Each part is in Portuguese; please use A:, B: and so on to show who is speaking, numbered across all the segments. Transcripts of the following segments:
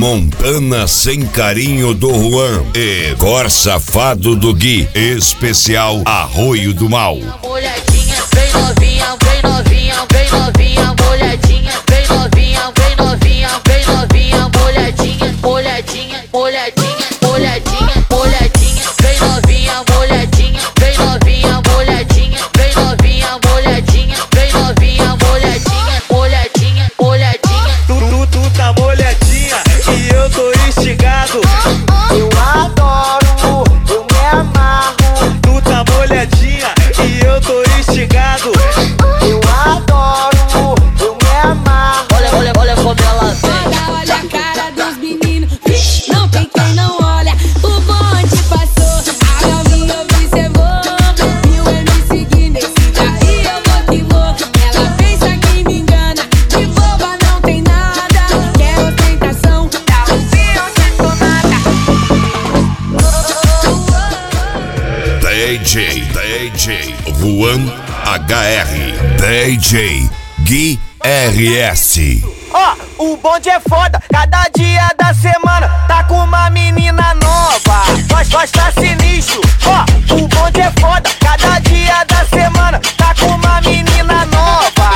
A: Montana Sem Carinho do Juan e Cor Safado do Gui, especial Arroio do Mal.
B: Molhadinha, vem novinha, vem novinha, vem novinha, molhadinha, vem novinha, vem novinha, vem novinha, molhadinha, molhadinha, molhadinha, molhadinha, molhadinha, vem novinha, molhadinha, vem novinha, molhadinha, vem novinha, molhadinha, vem novinha, molhadinha, molhadinha, molhadinha.
C: Tu tá molhadinha e eu tô instigado.
D: Eu adoro, eu me amarro.
C: Tu tá molhadinha e eu tô instigado.
D: Eu adoro, eu me amarro.
B: Olha, olha, olha como ela vem.
E: Olha a cara dos meninos, não tem quem não olha. O bonde passou, a novinha observou. Viu ele me seguir nesse daí, eu vou que vou. Ela pensa que me engana, de boba não tem nada. Quer ostentação, tá ouvindo nada.
A: DJ Juan HR, DJ Gui RS.
D: Ó, o bonde é foda, cada dia da semana tá com uma menina nova. Nós tá sinistro. Ó, o bonde é foda, cada dia da semana tá com uma menina nova.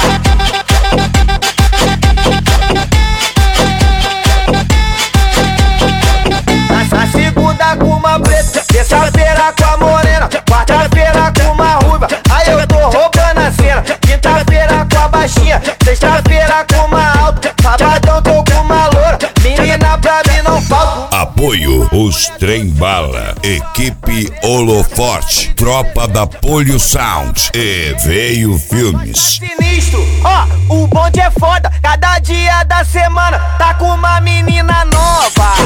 D: Na segunda com uma preta, terça-feira com a morena, quarta-feira com uma ruiva, aí eu tô roubando a cena. Quinta-feira com a baixinha, sexta-feira com uma alta, sabadão tô com uma loura, menina pra mim não falta.
A: Apoio Os Trem Bala, Equipe Holoforte, Tropa da Polio Sound e Veio Filmes.
D: Sinistro, ó, o bonde é foda, cada dia da semana tá com uma menina nova.